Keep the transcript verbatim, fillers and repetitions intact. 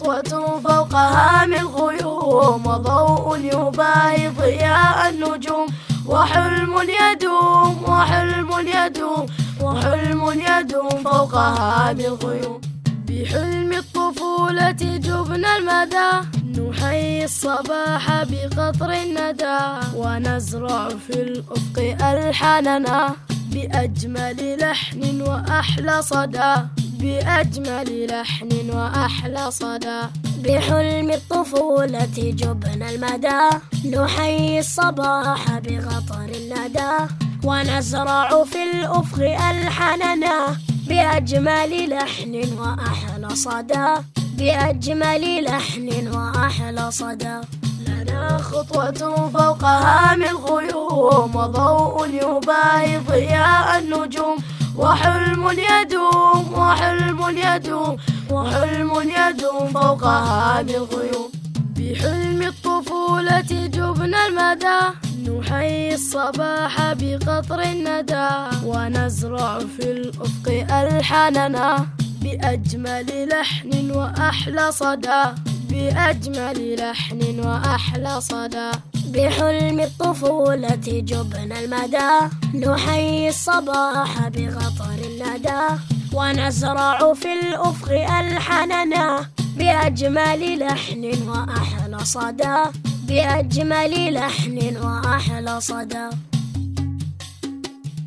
خطوة فوق هام الغيوم، وضوء يباهي ضياء النجوم، وحلم يدوم وحلم يدوم وحلم يدوم فوق هام الغيوم. بحلم الطفولة جبنا المدى، نحيي الصباح بقطر الندى، ونزرع في الأفق ألحاننا بأجمل لحن وأحلى صدى، بأجمل لحن وأحلى صدى. بحلم الطفولة جبنا المدى، نحيي الصباح بقطر الندى، ونزرع في الأفق ألحاننا بأجمل لحن وأحلى صدى، بأجمل لحن وأحلى صدى. لنا خطوة فوق هام الغيوم، وضوء يباهي ضياء النجوم، وحلم يدوم وحلم يدوم وحلم يدوم فوق هام الغيوم. بحلم الطفولة جبنا المدى، نحيي الصباح بقطر الندى، ونزرع في الأفق ألحاننا بأجمل لحن وأحلى صدى، بأجمل لحن وأحلى صدى. بحلم الطفولة جبنا المدى، نحيي الصباح بقطر الندى، ونزرع في الأفق ألحاننا بأجمل لحن وأحلى صدى، بأجمل لحن وأحلى صدى.